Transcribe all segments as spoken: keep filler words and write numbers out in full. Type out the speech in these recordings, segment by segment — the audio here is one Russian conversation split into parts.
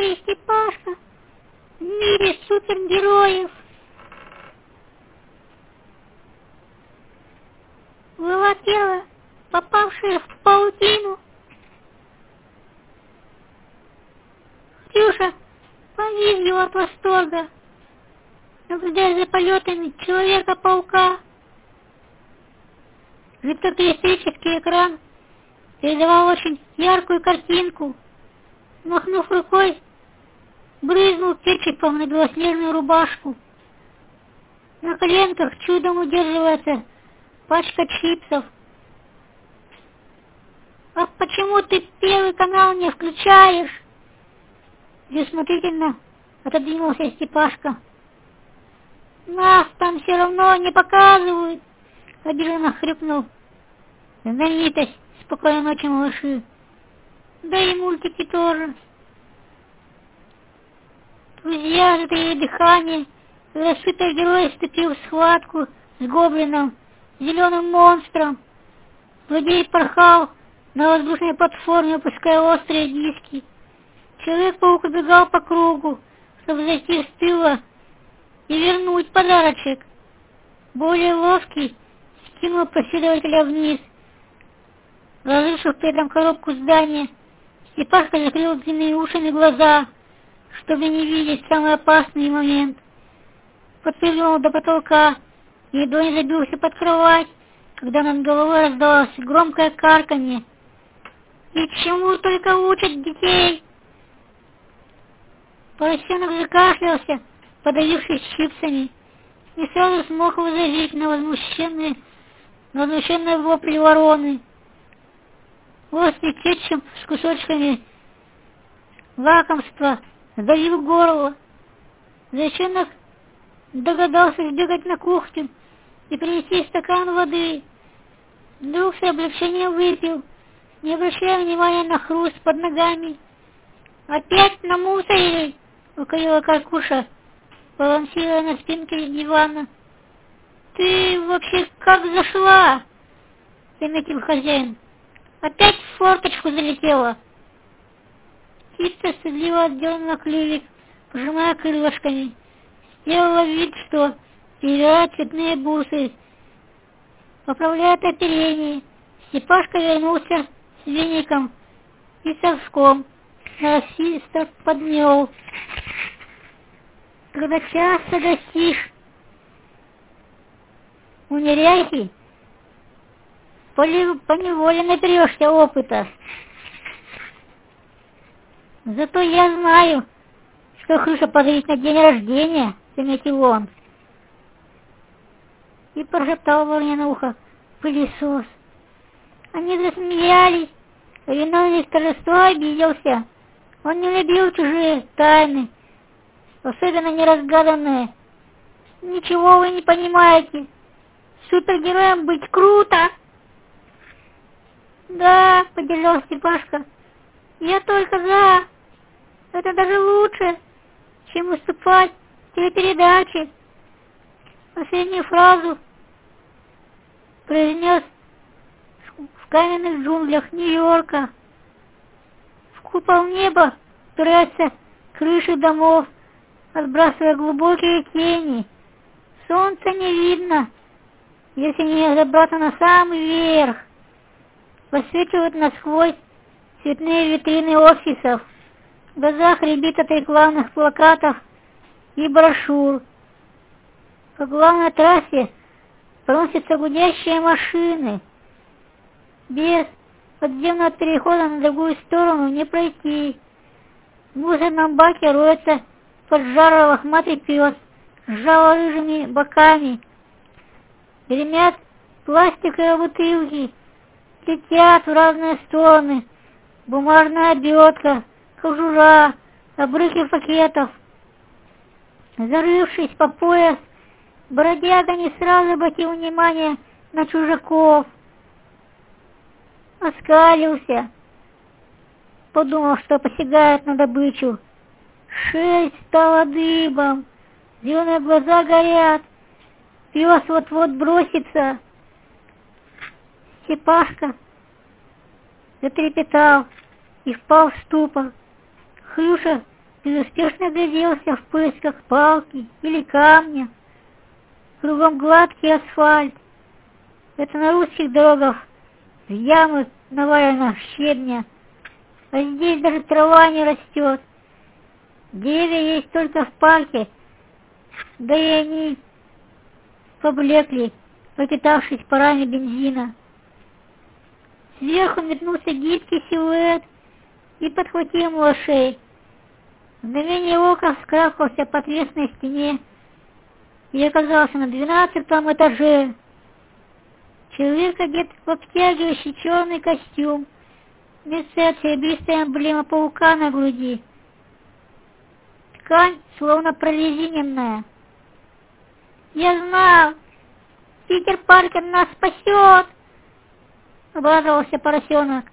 и Степашка в мире супергероев. Было тело, попавшее в паутину. Ксюша повизгивала от восторга, наблюдая за полетами Человека-паука. Жидкокристаллический экран передавал очень яркую картинку. Махнув рукой, брызнул кетчупом на белоснежную рубашку. На коленках чудом удерживается пачка чипсов. «А почему ты Первый канал не включаешь?» Бессмотрительно отодвинулся Степашка. «Нас там все равно не показывают!» Обиженно хрюкнул. «Знаменитость! Спокойной ночи, малыши!» «Да и мультики тоже!» Друзья затаили дыхание, когда супергерой вступил в схватку с гоблином, зеленым монстром. Злодей порхал на воздушной платформе, опуская острые диски. Человек-паук убегал по кругу, чтобы зайти с тыла и вернуть подарочек. Более ловкий скинул преследователя вниз, разрушив при этом коробку здания. Степашка закрыл длинные уши и глаза, чтобы не видеть самый опасный момент. Подпрыгнул до потолка и едва не забился под кровать, когда над головой раздалось громкое карканье. «И чему только учат детей?» Поросенок закашлялся, подавившись чипсами, и сразу смог возразить на возмущенные, на возмущенные вопли вороны. Острый кетчуп с кусочками лакомства сдавил горло. Зайчонок догадался сбегать на кухню и принести стакан воды. Вдруг с облегчением выпил, не обращая внимания на хруст под ногами. «Опять намусорили!» — укорила Каркуша, балансируя на спинке дивана. «Ты вообще как зашла?» — заметил хозяин. «Опять в форточку залетела!» Птица стыдливо отдернула клювик, пожимая крылышками. Сделала вид, что перебирает цветные бусы, поправляет оперение. Степашка вернулся с веником и совком, насисто подмел. Когда часто гостишь у неряхи, поневоле наберешься опыта. Зато я знаю, что Хрюша подарить на день рождения, заметил он. И прошептал Вороне на ухо: «Пылесос». Они засмеялись, а виновник торжества обиделся. Он не любил чужие тайны, особенно неразгаданные. «Ничего вы не понимаете. Супергероем быть круто!» «Да», — поддержал Степашка, — «я только за. Это даже лучше, чем выступать в телепередаче». Последнюю фразу произнес в каменных джунглях Нью-Йорка. В купол неба упираются крыши домов, отбрасывая глубокие тени. Солнца не видно, если не забраться на самый верх. Посвечивают насквозь цветные витрины офисов. В глазах рябит от рекламных плакатов и брошюр. По главной трассе проносятся гудящие машины. Без подземного перехода на другую сторону не пройти. В мусорном баке роется поджарый лохматый пес с жало-рыжими боками. Гремят пластиковые бутылки, летят в разные стороны бумажная обертка, кожура, обрывки пакетов. Зарывшись по пояс, бродяга не сразу обратил внимание на чужаков. Оскалился, подумал, что посягает на добычу. Шерсть стала дыбом, зеленые глаза горят, пес вот-вот бросится. Степашка затрепетал и впал в ступор. Хрюша безуспешно гляделся в поисках палки или камня. Кругом гладкий асфальт. Это на русских дорогах в ямы навалено щебня, а здесь даже трава не растет. Деревья есть только в парке, да и они поблекли, пропитавшись парами бензина. Сверху метнулся гибкий силуэт и подхватил малышей. В мгновение ока вскарабкался по отвесной стене и оказался на двенадцатом этаже. Человек одет в обтягивающий черный костюм, вместо серебристая эмблема паука на груди. Ткань словно прорезиненная. «Я знал! Питер Паркер нас спасет!» — обрадовался поросенок.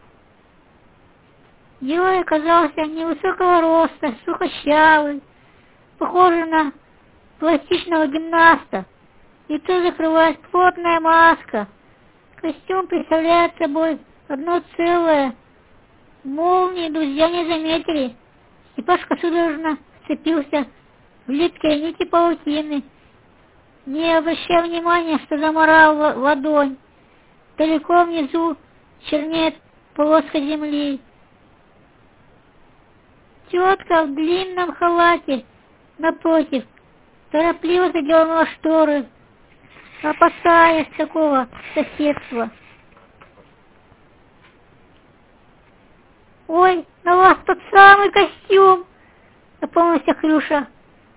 Герой оказался невысокого роста, сухощавый, похожий на пластичного гимнаста, и то закрывает плотная маска. Костюм представляет собой одно целое. Молнии друзья не заметили. Степашка судорожно вцепился в липкие нити паутины, не обращая внимания, что заморал ладонь. Далеко внизу чернеет полоска земли. Тетка в длинном халате, напротив, торопливо задернула шторы, опасаясь такого соседства. «Ой, на вас тот самый костюм!» — напомнился Хрюша.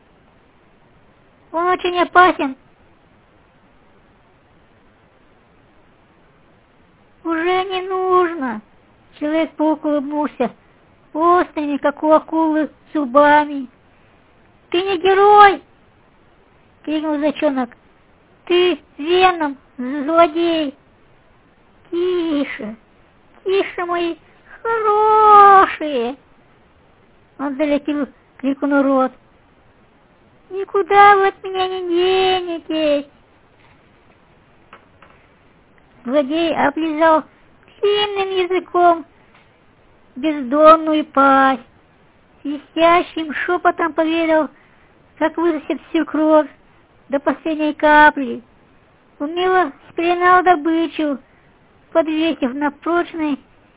«Он очень опасен». «Уже не нужно!» — Человек-паук улыбнулся острыми, как у акулы, зубами. «Ты не герой!» — крикнул зайчонок. «Ты Веном, злодей!» «Тише, тише, мои хорошие!» Он залетел крикуну рот. «Никуда вы от меня не денетесь!» Злодей облизал длинным языком бездонную пасть, свистящим шепотом поведал, как высосет всю кровь до последней капли. Умело спеленал добычу, подвесив на прочной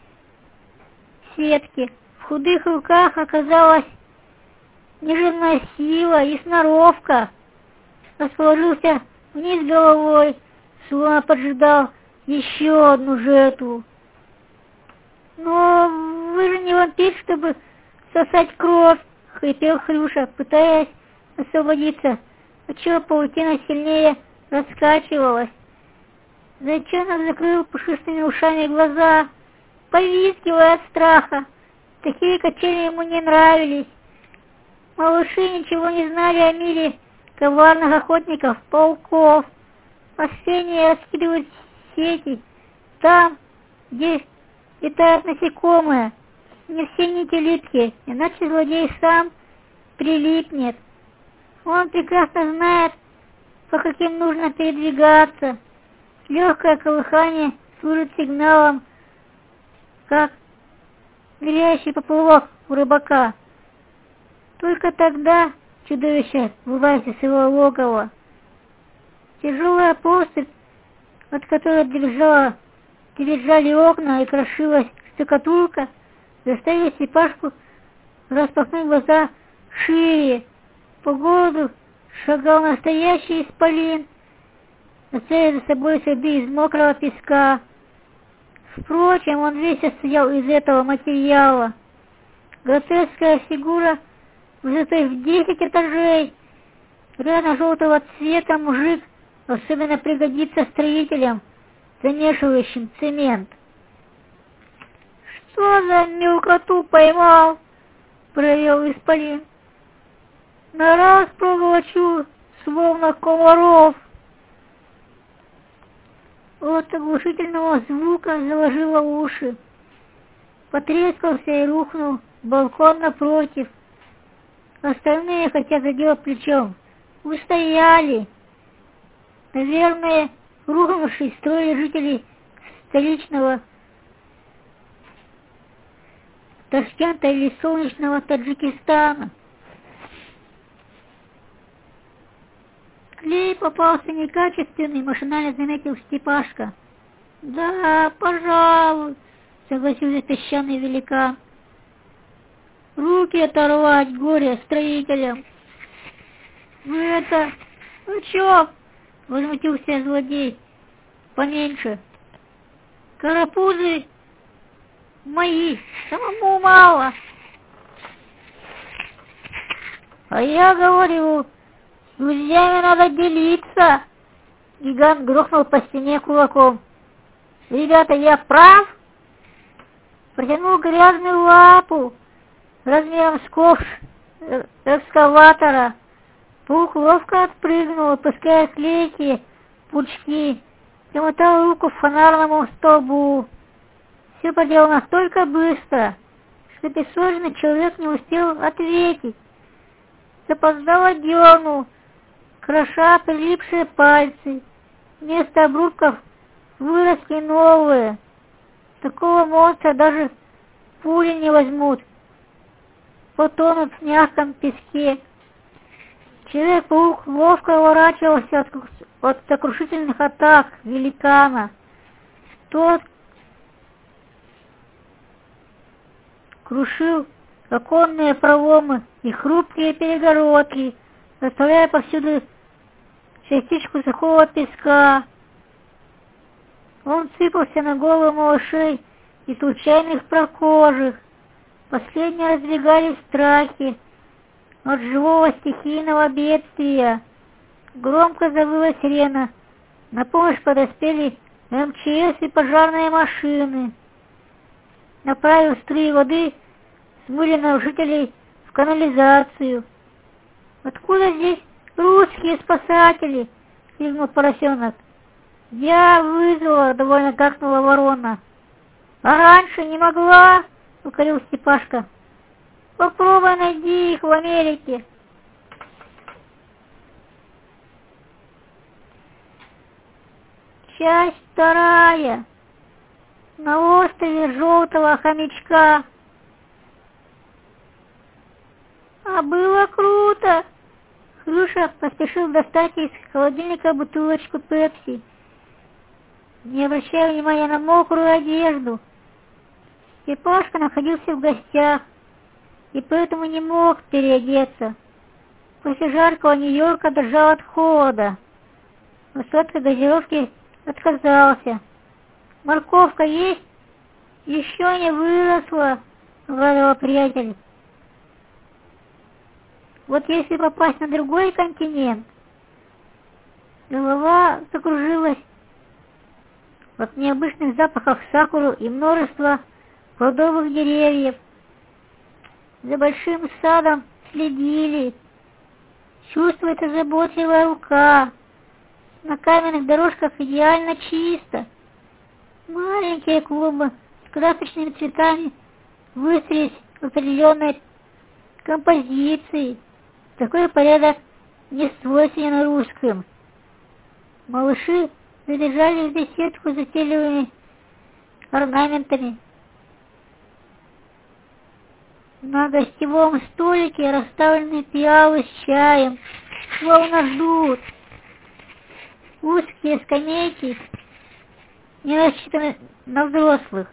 сетке. В худых руках оказалась неживная сила и сноровка. Расположился вниз головой, словно поджидал еще одну жертву. «Но вы же не вампир, чтобы сосать кровь!» — хрипел Хрюша, пытаясь освободиться, отчего паутина сильнее раскачивалась. Зайчонок закрыл пушистыми ушами глаза, повизгивая от страха. Такие качели ему не нравились. Малыши ничего не знали о мире коварных охотников, пауков. Последние раскидывают сети там, где летают насекомые. Не все нити липкие, иначе злодей сам прилипнет. Он прекрасно знает, по каким нужно передвигаться. Легкое колыхание служит сигналом, как ныряющий поплавок у рыбака. Только тогда чудовище вылазит с его логова. Тяжелая поступь, от которой дрожала, дрожали окна и крошилась штукатурка, заставила Степашку распахнуть глаза шире. По городу шагал настоящий исполин, оставив за собой следы из мокрого песка. Впрочем, он весь состоял из этого материала. Гротескная фигура высотой в десять этажей, рано-желтого цвета мужик особенно пригодится строителям, замешивающим цемент. «Что за мелкоту поймал?» — провел исполин. «На раз проглочу, словно комаров». От оглушительного звука заложило уши. Потрескался и рухнул балкон напротив. Остальные, хотя задел плечом, устояли. Наверное, рухнувшись, строили жители столичного Ташкента или солнечного Таджикистана. Клей попался некачественный, машинально заметил Степашка. Да, пожалуй, согласился песчаный великан. Руки оторвать, горе строителям. Ну это... Ну чё? Возмутился злодей. Поменьше. Карапузы мои, самому мало. А я говорю, с друзьями надо делиться. Гигант грохнул по стене кулаком. Ребята, я прав? Протянул грязную лапу размером с ковш экскаватора. Паук ловко отпрыгнул, опуская клейкие пучки, и мотал руку к фонарному столбу. Все поделал настолько быстро, что песочный человек не успел ответить. Запоздало дернул, кроша прилипшие пальцы. Вместо обрубков выросли новые. Такого монстра даже пули не возьмут. Потонут в мягком песке. Человек-паук ловко уворачивался от, от сокрушительных атак великана. Тот крушил оконные проломы и хрупкие перегородки, оставляя повсюду частичку сухого песка. Он сыпался на голову малышей и случайных прохожих. Последние раздвигались страхи от живого стихийного бедствия. Громко завыла сирена. На помощь подоспели эм че эс и пожарные машины. Направив струи воды, смыли нарушителей в канализацию. «Откуда здесь русские спасатели?» — крикнул поросенок. «Я вызвала», — довольно гаркнула ворона. «А раньше не могла?» — укорил Степашка. «Попробуй найди их в Америке». Часть вторая. На острове Желтого Хомячка. А было круто. Хрюша поспешил достать из холодильника бутылочку пепси, не обращая внимания на мокрую одежду. Степашка находился в гостях и поэтому не мог переодеться. После жаркого Нью-Йорка дрожал от холода. Но сладкой газировки отказался. «Морковка есть? Еще не выросла», — говорил приятель. Вот если попасть на другой континент, голова закружилась от необычных запахов сакуру и множества плодовых деревьев. За большим садом следили. Чувствуется заботливая рука. На каменных дорожках идеально чисто. Маленькие клумбы с красочными цветами выстроились в определенной композиции. Такой порядок не свойственен русским. Малыши задержались в беседку с затейливыми орнаментами. На гостевом столике расставлены пиалы с чаем, словно ждут. Узкие скамейки не рассчитаны на взрослых.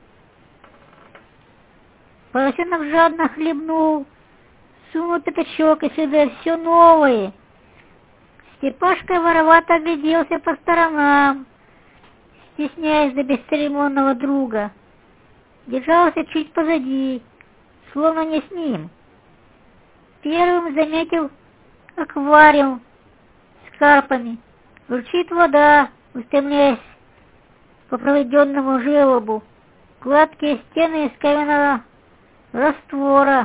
Поросенок жадно хлебнул, сунул пятачок и сюда все новое. Степашка воровато огляделся по сторонам, стесняясь за бесцеремонного друга. Держался чуть позади, словно не с ним. Первым заметил аквариум с карпами. Журчит вода, устремляясь по проведенному желобу. Гладкие стены из каменного раствора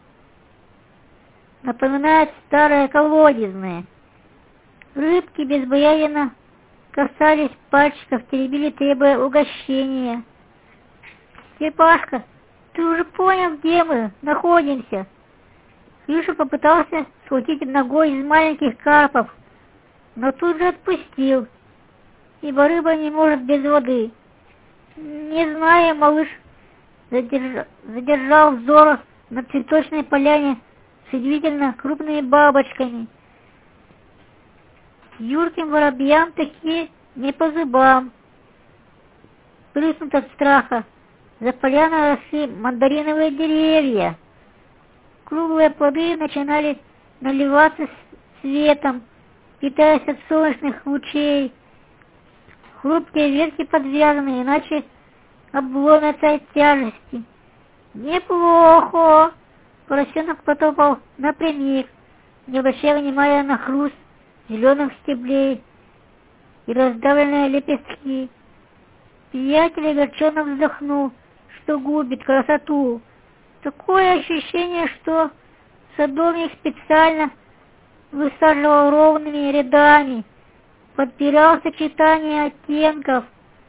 напоминают старые колодезные. Рыбки безбоязненно касались пальчиков, теребили, требуя угощения. «Степашка, ты уже понял, где мы находимся?» Хрюша попытался схватить ногой из маленьких карпов, но тут же отпустил, ибо рыба не может без воды. Не зная, малыш задержал, задержал взор на цветочной поляне с удивительно крупными бабочками. Юрким воробьям такие не по зубам. Прыснут от страха. За поляной росли мандариновые деревья. Круглые плоды начинали наливаться светом, питаясь от солнечных лучей. Хрупкие ветки подвязаны, иначе обломятся от тяжести. Неплохо! Поросенок потопал напрямик, не обращая внимания на хруст зеленых стеблей и раздавленные лепестки. Приятель огорченно вздохнул, что губит красоту. Такое ощущение, что садовник специально высаживал ровными рядами, подбирал сочетание оттенков.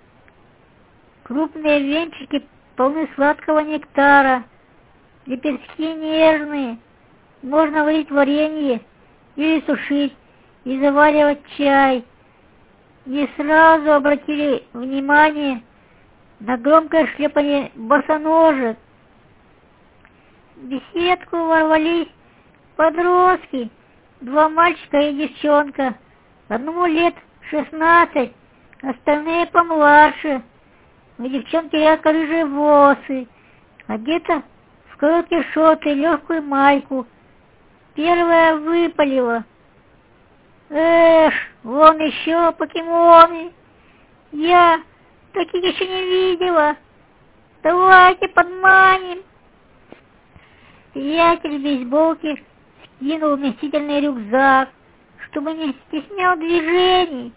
Крупные венчики полны сладкого нектара, лепестки нежные, можно варить варенье или сушить и заваривать чай. Не сразу обратили внимание на громкое шлепание босоножек. В беседку ворвались подростки, два мальчика и девчонка. Одному лет шестнадцать, остальные помладше. У девчонки ярко-рыжие волосы, одета в короткие шорты и легкую майку. Первая выпалила: «Эх, вон еще покемоны! Я таких еще не видела! Давайте подманим!» Приятель в бейсболке скинул вместительный рюкзак, чтобы не стеснял движений.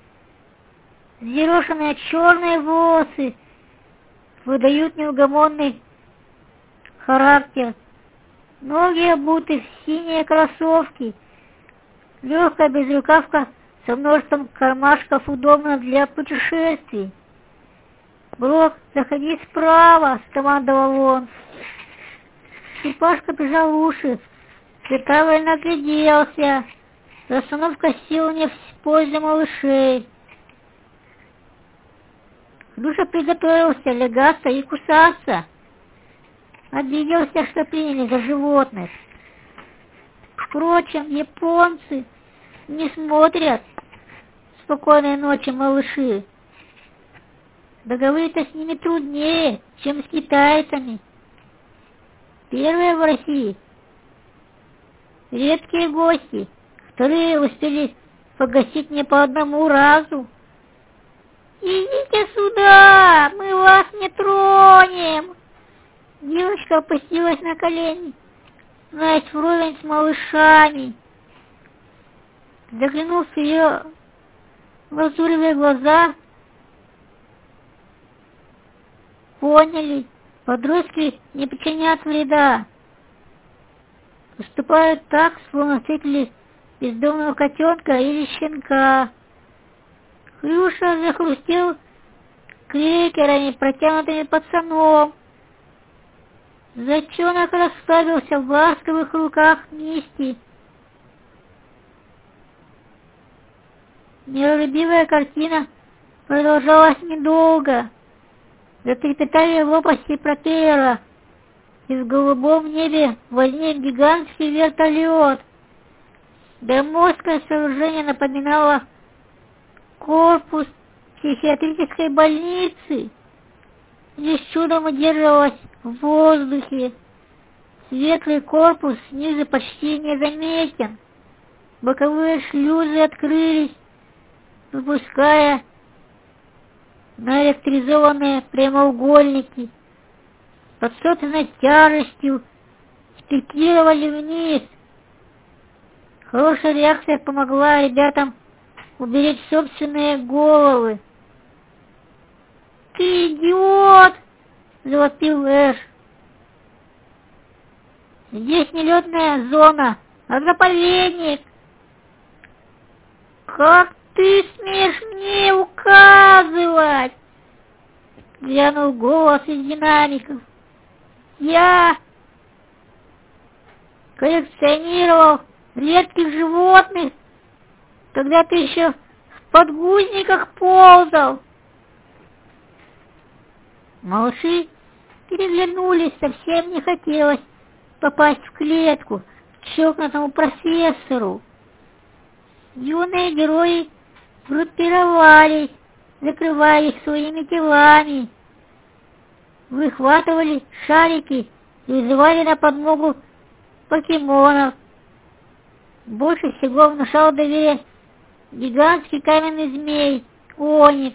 Взъерошенные черные волосы выдают неугомонный характер. Ноги обуты в синие кроссовки. Легкая безрукавка со множеством кармашков удобна для путешествий. «Брок, заходи справа!» — скомандовал он. Черепашка прижал уши, прикровально огляделся. Расстановка сил не в пользу малышей. Душа приготовился лягаться и кусаться. Обиделся, что приняли за животных. Впрочем, японцы не смотрят «Спокойной ночи, малыши». Договориться с ними труднее, чем с китайцами. Первые в России редкие гости, вторые успели погостить не по одному разу. «Идите сюда, мы вас не тронем!» Девочка опустилась на колени, становясь вровень с малышами. Заглянув в ее лазуревые глаза, поняли, подростки не причинят вреда. Поступают так, словно встретили бездомного котенка или щенка. Хрюша захрустел крекерами, протянутыми пацаном. Зайчонок расслабился в ласковых руках Мисти. Миролюбивая картина продолжалась недолго. Затрепетали лопасти пропеллера, и в голубом небе возник гигантский вертолет. Громоздкое сооружение напоминало корпус психиатрической больницы. Здесь чудом удерживалось в воздухе. Светлый корпус снизу почти незаметен. Боковые шлюзы открылись, выпуская наэлектризованные прямоугольники. Под собственной тяжестью спикировали вниз. Хорошая реакция помогла ребятам уберечь собственные головы. «Ты идиот!» — завопил Эш. «Здесь не летная зона, а заповедник!» «Как ты смеешь мне указывать?» — глянул голос из динамиков. «Я коллекционировал редких животных, когда ты еще в подгузниках ползал». Малыши переглянулись, совсем не хотелось попасть в клетку к чокнутому профессору. Юные герои группировались, закрывая их своими телами, выхватывали шарики и вызывали на подмогу покемонов. Больше всего внушал доверие гигантский каменный змей Оникс.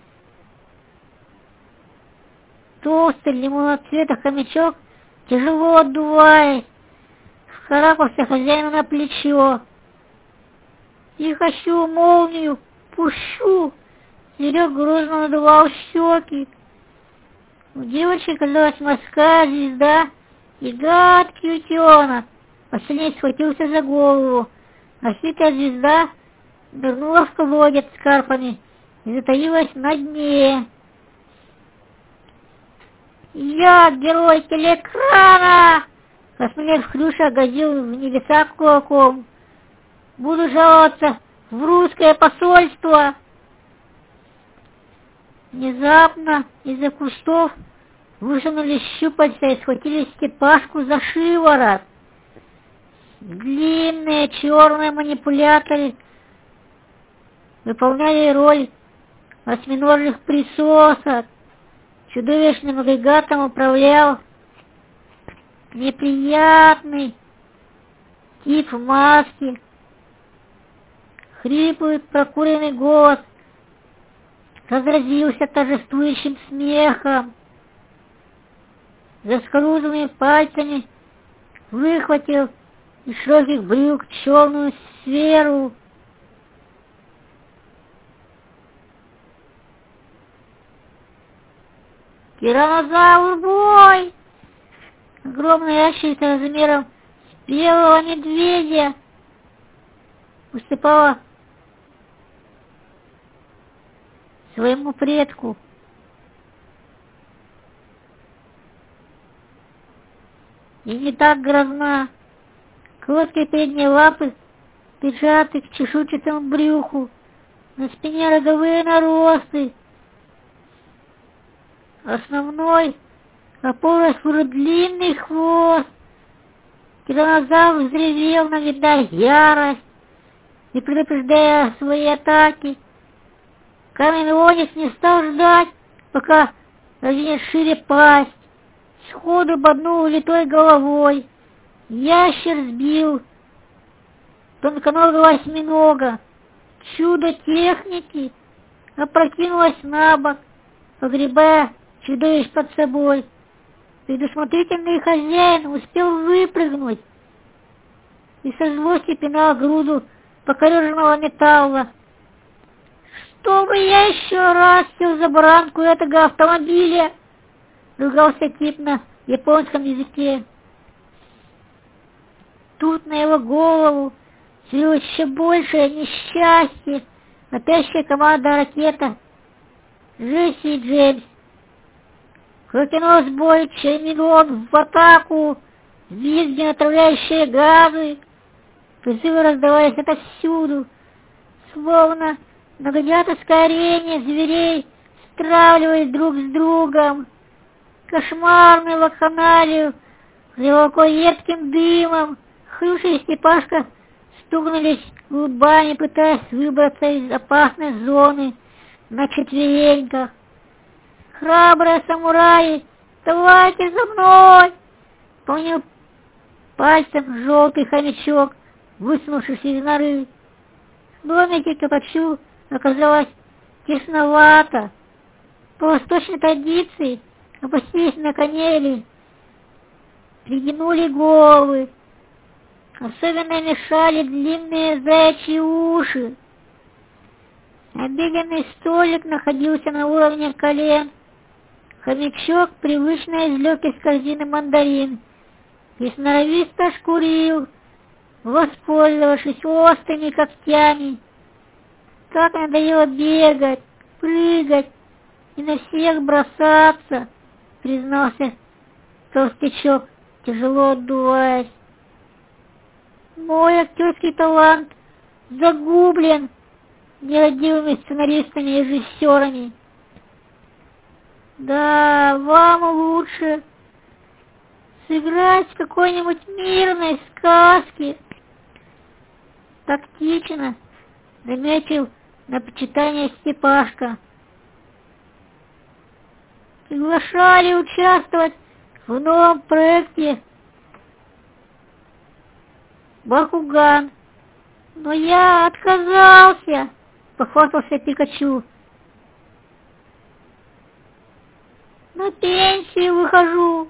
Толстый лимонного цвета хомячок, тяжело отдуваясь, вскарабкался хозяину на плечо. «И хочу молнию, пущу!» Зверек грозно надувал щеки. У девочки казалась морская звезда и гадкий утенок. Последний схватился за голову, а хитрая звезда нырнула в колодец с карпами и затаилась на дне. «Я герой телеэкрана!» Осмелев Хрюша грозил в небеса кулаком. «Буду жаловаться в русское посольство!» Внезапно из-за кустов высунулись щупальца и схватили Степашку за шиворот. Длинные черные манипуляторы выполняли роль осьминожьих присосок. Чудовищным агрегатом управлял неприятный тип в маске. Хриплый прокуренный голос разразился торжествующим смехом. Заскорузлыми пальцами выхватил из широких брюк черную сферу. «Тираннозавр бой!» Огромная ящерица размером с белого медведя уступала своему предку. И не так грозна. Короткие передние лапы прижаты к чешуйчатому брюху, на спине роговые наросты. Основной опорой служит длинный хвост. Тираннозавр взревел, навидая ярость и предупреждая свои атаки. Каменный Оникс не стал ждать, пока разинет шире пасть. Сходу боднул литой головой. Ящер сбил тонконогого осьминога. Чудо техники опрокинулось на бок, погребая чудовищ под собой. Предусмотрительный хозяин успел выпрыгнуть и со злости пинал груду покореженного металла. «Чтобы я еще раз сел за баранку этого автомобиля!» — ругался тип на японском языке. Тут на его голову свалилось еще большее несчастье. Опящая команда ракета Джесси и Джеймс. Крутенос бой, Чаймигон в атаку, визги, отравляющие газы. Призывы раздавались отовсюду, словно на гладиаторской арене зверей стравливались друг с другом. Кошмарную вакханалию заволокло едким дымом. Хрюша и Степашка стукнулись губами, пытаясь выбраться из опасной зоны на четвереньках. «Храбрые самураи, давайте за мной!» — помнил пальцем желтый хомячок, высунувшийся из норы. В домике Копачу оказалось тесновато. По восточной традиции опустились на конели, пригнули головы. Особенно мешали длинные заячьи уши. Обеденный столик находился на уровне колен. Хомячок привычно извлек из корзины мандарин и сноровисто шкурил, воспользовавшись острыми когтями. Как надоело бегать, прыгать и на всех бросаться, признался толстячок, тяжело отдуваясь. Мой актерский талант загублен нерадивыми сценаристами и режиссерами. Да, вам лучше сыграть в какой-нибудь мирной сказке. Тактично заметил на почитание Степашка. Приглашали участвовать в новом проекте Бакуган, но я отказался, похвастался Пикачу. На пенсию выхожу.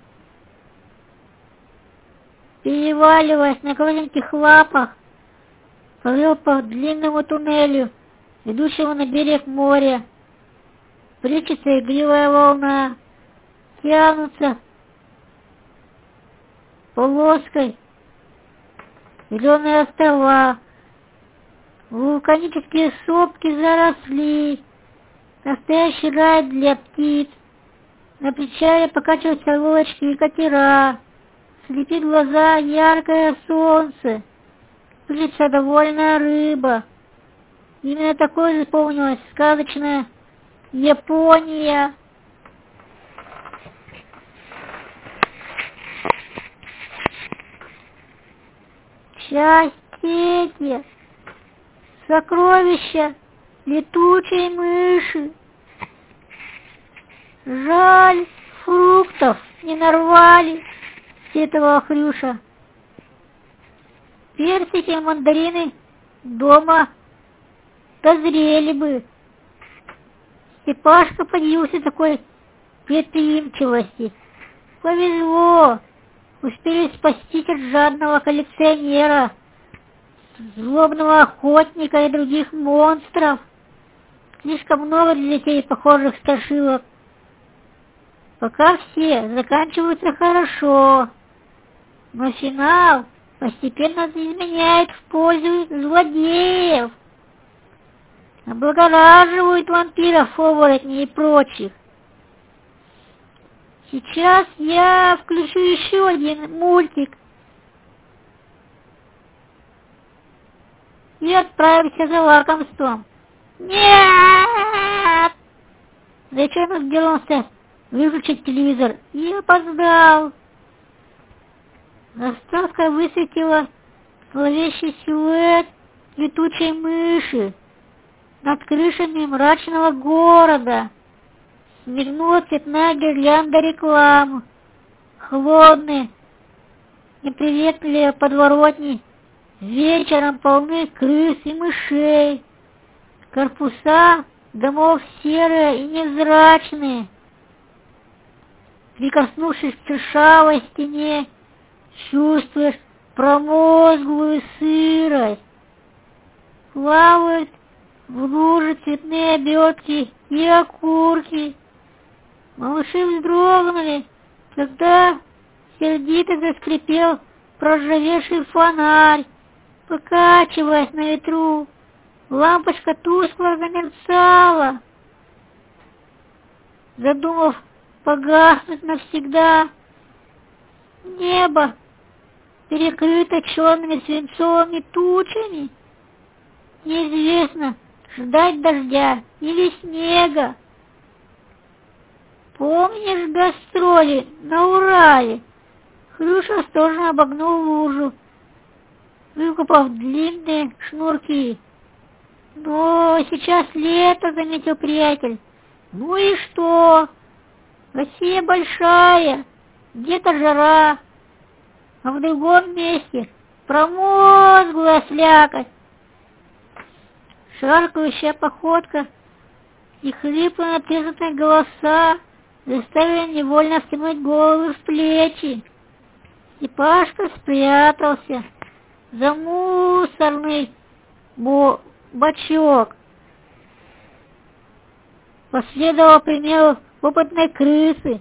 Переваливаясь на коротеньких лапах, повел по длинному туннелю, ведущему на берег моря. Плещется игривая волна, тянутся полоской зеленые острова, вулканические сопки заросли, настоящий рай для птиц. На причале покачиваются лодочки и катера, слепит глаза яркое солнце, пылится довольная рыба. Именно такой запомнилась сказочная Япония. Часть третья. Сокровища летучей мыши. Жаль, фруктов не нарвали, сетовала Хрюша. Персики и мандарины дома дозрели бы. Степашка подивился такой предприимчивости. Повезло, успели спастись от жадного коллекционера, злобного охотника и других монстров. Слишком много для детей похожих страшилок. Пока все заканчиваются хорошо, но финал постепенно изменяет в пользу злодеев. Облагораживают вампиров, оборотней и прочих. Сейчас я включу еще один мультик и отправимся за лакомством. Нет! Зачем сделался выключить телевизор и опоздал. Заставка высветила зловещий силуэт летучей мыши над крышами мрачного города. Смигнула цветная гирлянда рекламы. Холодные, неприветливые подворотни вечером полны крыс и мышей. Корпуса домов серые и невзрачные. Прикоснувшись к шершавой стене, чувствуешь промозглую сырость. Плавают в луже цветные обертки и окурки. Малыши вздрогнули, когда сердито заскрипел проржавевший фонарь, покачиваясь на ветру. Лампочка тускло замерцала. Задумав погаснуть навсегда, небо перекрыто черными свинцовыми тучами. Неизвестно, ждать дождя или снега. Помнишь гастроли на Урале? Хрюша осторожно обогнул лужу, выкупав длинные шнурки. Но сейчас лето, заметил приятель. Ну и что? Россия большая, где-то жара, а в другом месте промозглая слякоть. Шаркающая походка и хриплые натреснутые голоса заставили невольно втянуть голову в плечи. Степашка спрятался за мусорный бо бачок. Последовал примеру опытной крысы.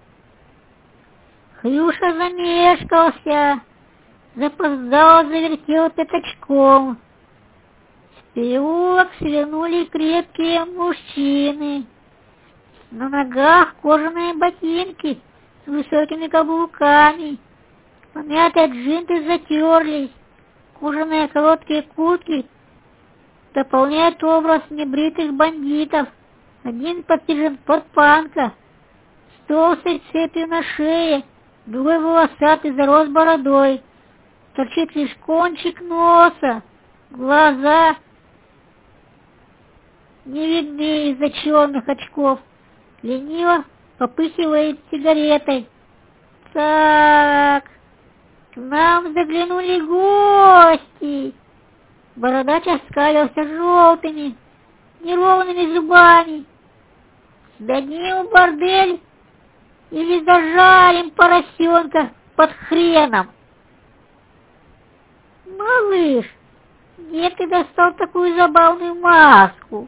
Хрюша замешкался, запоздало завертел пятачком. В переулок свернули крепкие мужчины. На ногах кожаные ботинки с высокими каблуками. Помятые джинсы затерлись. Кожаные короткие куртки дополняют образ небритых бандитов. Один подстрижен под панка, с толстой цепью на шее, другой волосатый, зарос бородой. Торчит лишь кончик носа, глаза не видны из-за черных очков, лениво попыхивает сигаретой. Так, к нам заглянули гости. Бородач оскалился желтыми, неровными зубами. Сдадим в бордель или зажарим поросенка под хреном. Малыш, где ты достал такую забавную маску?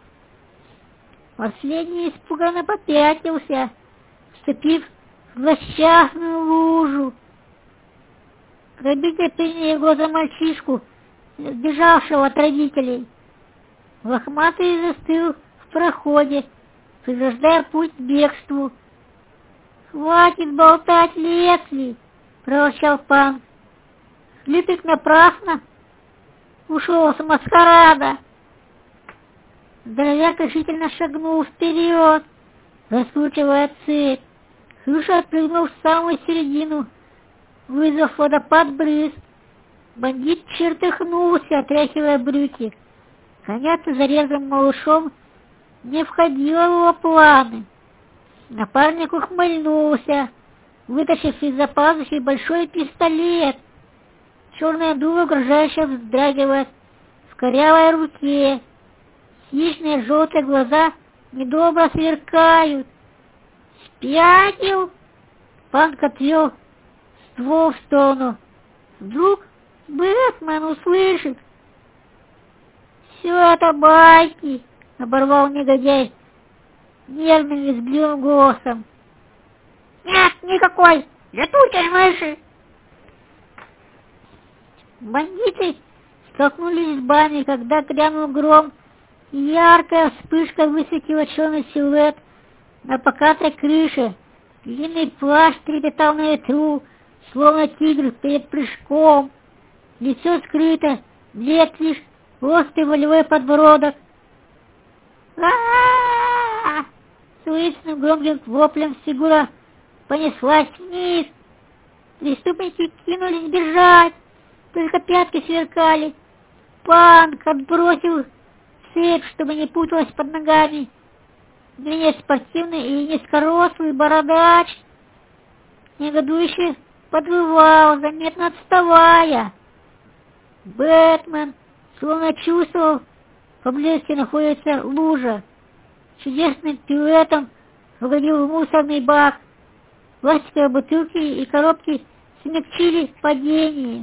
Последний испуганно попятился, вступив в злосчастную лужу. Грабитель принял его за мальчишку, сбежавшего от родителей. Лохматый застыл в проходе, преграждая путь к бегству. «Хватит болтать, Лесли!» — проворчал пан. Липик напрасно ушел с маскарада. Здоровяк решительно шагнул вперед, раскручивая цепь. Хрюша отпрыгнул в самую середину, вызвав водопад брызг. Бандит чертыхнулся, отряхивая брюки. Гоняться за резвым малышом не входило в его планы. Напарник ухмыльнулся, вытащив из-за пазухи большой пистолет. Черная дуло угрожающе вздрагивает в корявой руке. Хищные желтые глаза недобро сверкают. «Спятил?» Панк отвел ствол в сторону. Вдруг Бэтмен услышит. «Все это байки!» — оборвал негодяй нервным визгливым голосом. «Нет, никакой! Летучей мыши!» Бандиты столкнулись лбами, когда грянул гром, и яркая вспышка высветила черный силуэт на покатой крыше. Длинный плащ трепетал на ветру, словно тигр перед прыжком. Лицо скрыто, блед лишь острый волевой подбородок. А-а-а! С уличным громким воплем фигура понеслась вниз. Преступники кинулись бежать, только пятки сверкали. Панк отбросил цепь, чтобы не путалась под ногами. Длинный спортивный и низкорослый бородач негодующе подвывал, заметно отставая. Бэтмен словно чувствовал, поблизости находится лужа. Чудесным пируэтом угодил в мусорный бак. Пластиковые бутылки и коробки смягчили падение.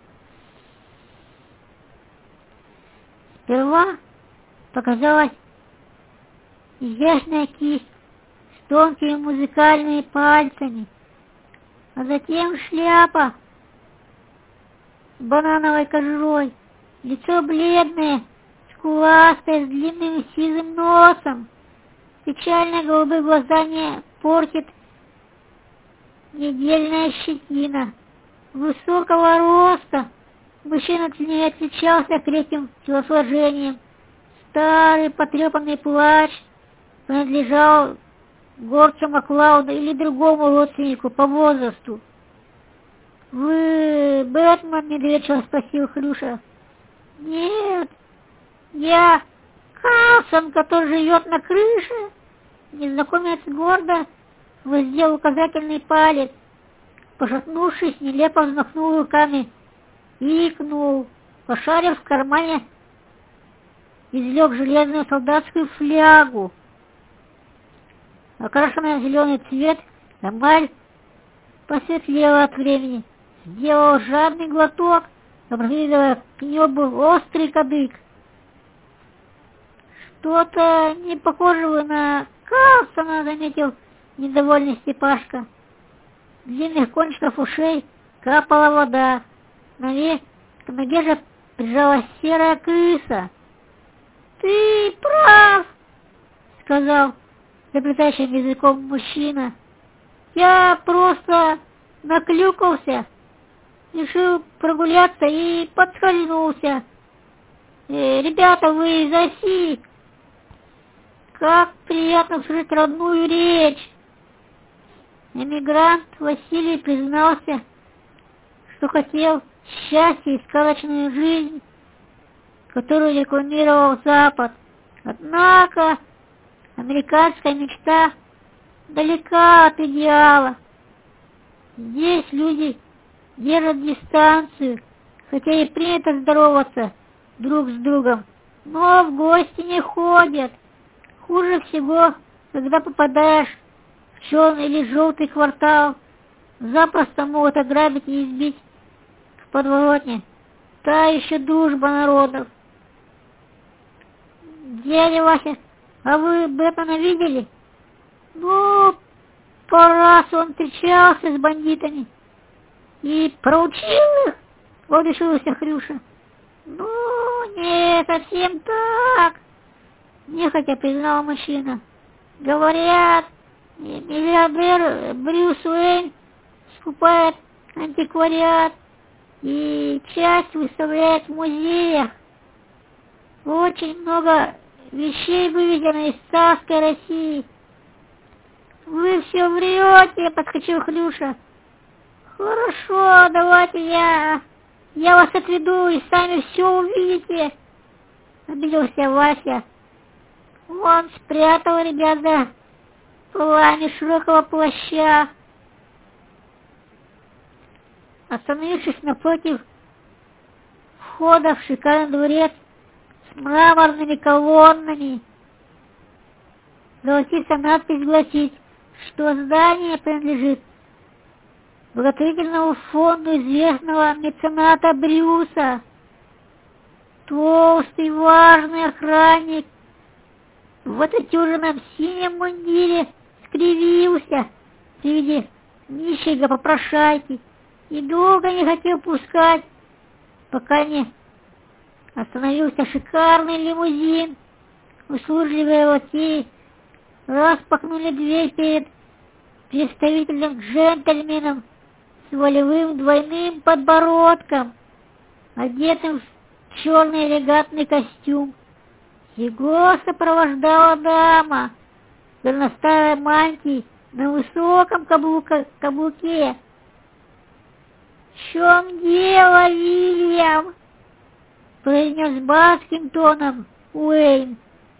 Сперва показалась изящная кисть с тонкими музыкальными пальцами, а затем шляпа с банановой кожурой, лицо бледное, скуластое, с длинным сизым носом. Печально голубые глаза не портит недельная щетина. Высокого роста мужчина не отличался крепким телосложением. Старый потрепанный плащ принадлежал горцу Маклауду или другому родственнику по возрасту. «Вы Бэтмен?» — недоверчиво спросил Хрюша. «Нет, я Карлсон, который живет на крыше». Незнакомец гордо воздел указательный палец. Пошатнувшись, нелепо взмахнул руками и икнул. Пошарив в кармане, извлек железную солдатскую флягу. Окрашенная в зеленый цвет, эмаль посветлела от времени. Сделал жадный глоток, опрокидывая к небу острый кадык. «Что-то не похожего на Карлсона», — заметил недовольный Степашка. С длинных кончиков ушей капала вода. На ноге, к ноге же прижалась серая крыса. «Ты прав», — сказал заплетающим языком мужчина. «Я просто наклюкался, решил прогуляться и подскользнулся. Э, ребята, вы из России? Как приятно слышать родную речь». Эмигрант Василий признался, что хотел счастья и сказочную жизнь, которую рекламировал Запад, Однако американская мечта далека от идеала. Здесь люди держат дистанцию, хотя и принято здороваться друг с другом, но в гости не ходят. Хуже всего, когда попадаешь в черный или желтый квартал, запросто могут ограбить и избить в подворотне. Та еще дружба народов. Дядя Вася, а вы Бэтмена видели? Ну, по раз он встречался с бандитами и проучил их, вот решился Хрюша. Ну, не совсем так, нехотя признал мужчина. Говорят, миллиардер Брюс Уэйн скупает антиквариат и часть выставляет в музеях. Очень много вещей вывезено из царской России. Вы все врете, подскочил Хрюша. Хорошо, давайте я... Я вас отведу и сами все увидите. Обиделся Вася. Он спрятал ребят за полами широкого плаща. Остановившись напротив входа в шикарный дворец с мраморными колоннами, золотистая надпись гласит, что здание принадлежит благотворительному фонду известного мецената Брюса. Толстый важный охранник в отутюженном синем мундире скривился при виде нищего попрошайки и долго не хотел пускать, пока не остановился шикарный лимузин. Услужливые лакеи распахнули дверь перед представителем джентльменом с волевым двойным подбородком, одетым в черный элегантный костюм. Его сопровождала дама в горностаевой мантии на высоком каблука, каблуке. «В чем дело, Вильям?» — произнес баским тоном Уэйн.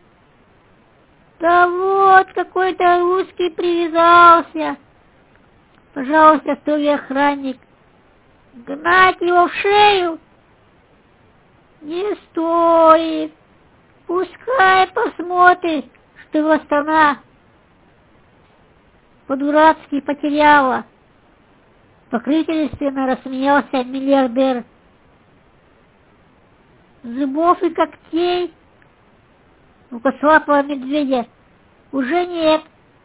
«Да вот, какой-то русский привязался!» — пожалуйста, строгий охранник. «Гнать его в шею?» «Не стоит. Пускай посмотрит, что его страна по-дурацки потеряла». Покровительственно рассмеялся миллиардер. Зубов и когтей у косолапого медведя уже нет,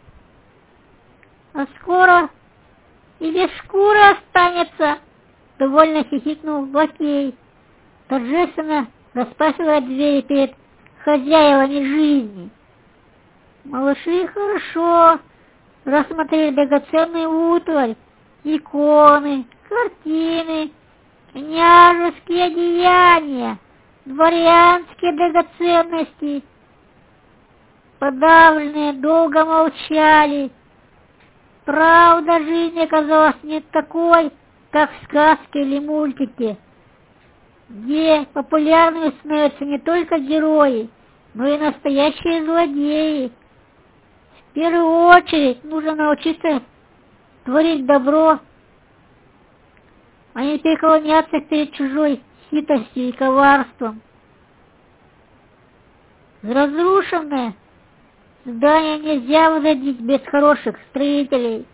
а скоро и без шкуры останется, довольно хихикнул лакей, торжественно распахивая двери перед хозяевами жизни. Малыши хорошо рассмотрели драгоценный утварь, иконы, картины, княжеские одеяния, дворянские драгоценности. Подавленные долго молчали. Правда, жизнь оказалась не такой, как в сказке или мультике, где популярными становятся не только герои, но и настоящие злодеи. В первую очередь нужно научиться творить добро, а не преклоняться перед чужой хитростью и коварством. Разрушенное здание нельзя возродить без хороших строителей.